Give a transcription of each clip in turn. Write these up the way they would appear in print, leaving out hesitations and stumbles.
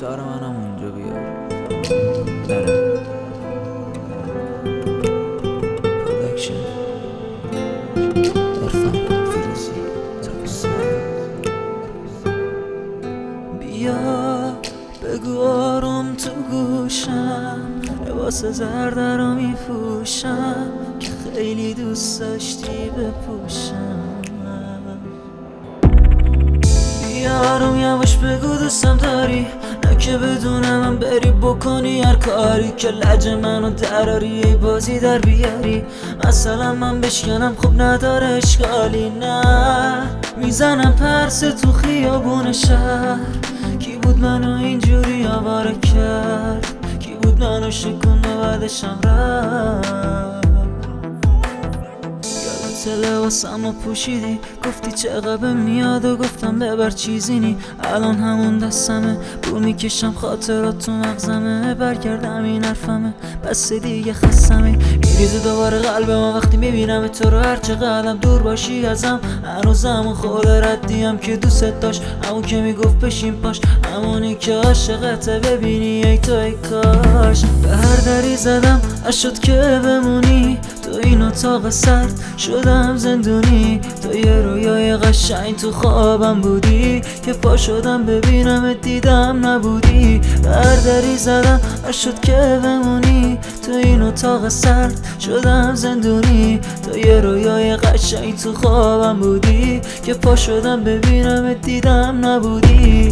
گیتار منم اونجا بیار. نره پرودکشن عرفان فیروزی بیا بگو آروم تو گوشم، لباس زرد رو میپوشم که خیلی دوست داشتی بپوشم. بیا آروم یواش بگو دوستم داری، نه که بدونم من بری بکنی هر کاری که لج منو دراری ای بازی در بیاری. مثلا من بشکنم خب نداره اشکالی، نه میزنم پرس تو خیابون شهر. کی بود منو اینجوری آواره کرد، کی بود منو شکند و بعدشم رفت. لباسمو پوشیدی گفتی چقدر میاد و گفتم ببر چیزی نی. الان همون دستمه بو میکشم خاطرات تو مغزمه، برگردم این حرفمه بس دیگه خستمه. میریزه دوباره قلبم وقتی میبینم تو رو، هر چقدرم دور باشی ازم هنوزم اون خود ردیم که دوست داشت، همون که میگفت بشین پاش، همونی که عاشقته ببینی ای تو ای کاش. به هر دری زدم اشد که بمونی تو این اتاق سرد، شدم زندونی تو یه رویای قشنگ تو خوابم بودی که پا شدم ببینم دیدم نبودی. بردری زدم شد که بمونی تو این اتاق سرد، شدم زندونی تو یه رویای قشنگ تو خوابم بودی که پا شدم ببینم دیدم نبودی.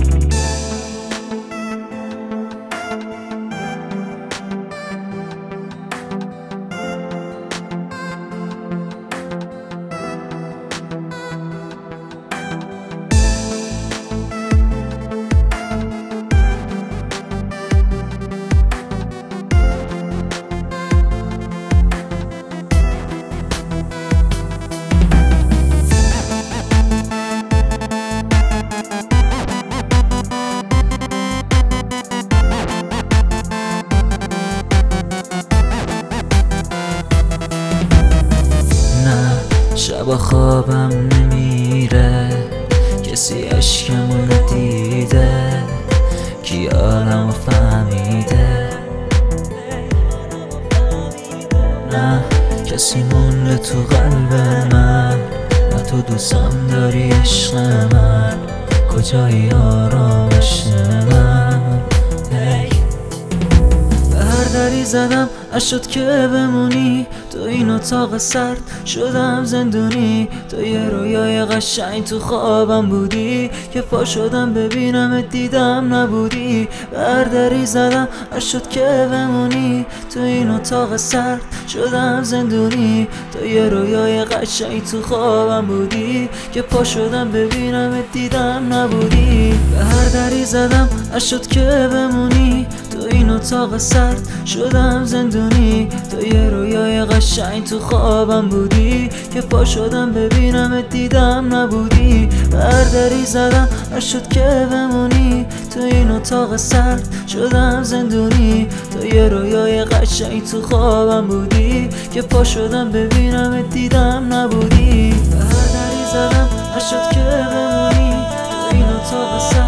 شب خوابم نمیره، کسی عشقمو ندیده، کی عالمو فهمیده. نه کسی مونده تو قلب من، نه تو دوستم داری عشق من، کجایی آرامش من. دری زدم اشد که بمونی تو این اتاق سرد، شدم زندونی تو یه رویای قشنگ تو خوابم بودی که پا شدم ببینم دیدم نبودی. بردری زدم اشد که بمونی تو این اتاق سرد، شدم زندونی تو یه رویای قشنگ تو خوابم بودی که پا شدم ببینم دیدم نبودی. بردری زدم اشد که بمونی تو این اتاق سرد، شدم زندونی تو یه رویای قشنگ تو خوابم بودی که پا شدم ببینم دیدم نبودی. بردری زدم شد که بمونی تو این اتاق سرد، شدم زندونی تو یه رویای قشنگ تو خوابم بودی که پا شدم ببینم دیدم نبودی. بردری زدم شد که بمونی تو این اتاق سرد،